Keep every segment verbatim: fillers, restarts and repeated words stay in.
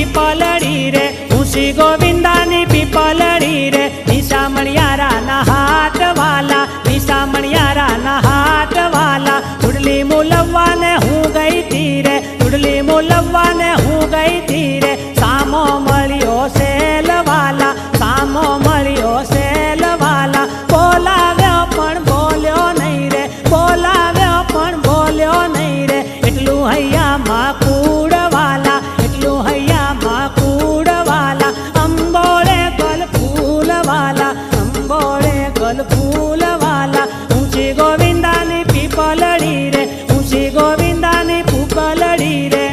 पीपलड़ी रे ऊंची गोविंदानी पीपलड़ी रे निशा मणियारा ना हाथ वाला निशा मणियारा ना हाथ वाला उड़ली मुलव्वा ने हूँ गई थी रे उड़ली मुलव्वा ने हूँ गई थी रे सामो मळियो सेल वाला सामो मळियो सेल वाला बोलाव्यो पण बोल्यो नहीं रे बोलाव्यो पण बोल्यो नहीं रे एटलू हैया मा कूड़ वाला एटलू हैया मा कूड़ वाला अंबोड़े गल फूल वाला अंबोड़े गल फूल वाला ऊंची गोविंदानी पीपलड़ी रे ऊंची गोविंदानी पीपलड़ी रे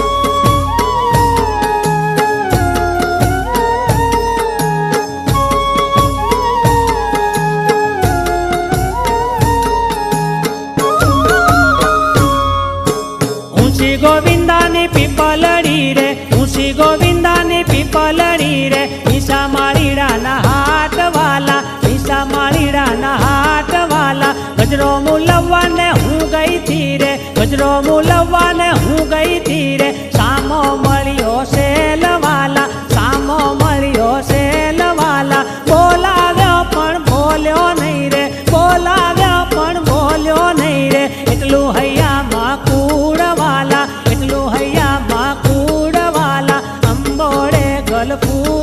ऊंची गोविंदानी पीपलड़ी रे ऊंची गोविंदानी पीपलड़ी रे ईशा मारीड़ा ना हाथ वाला ईशा मारीड़ा ना हाथ वाला गजरो मुलव्वा ने हूँ गई थी रे गजरो मुलव्वा ने हूँ गई थी रे सामो मळियो सेल वाला सामो मळियो सेल वाला बोलाव्यो पण बोल्यो नहीं रे बोलाव्यो पण बोल्यो नहीं रे एटलू हैया मा कूड़ वाला एटलू हैया मा कूड़ वाला अंबोड़े गल फूल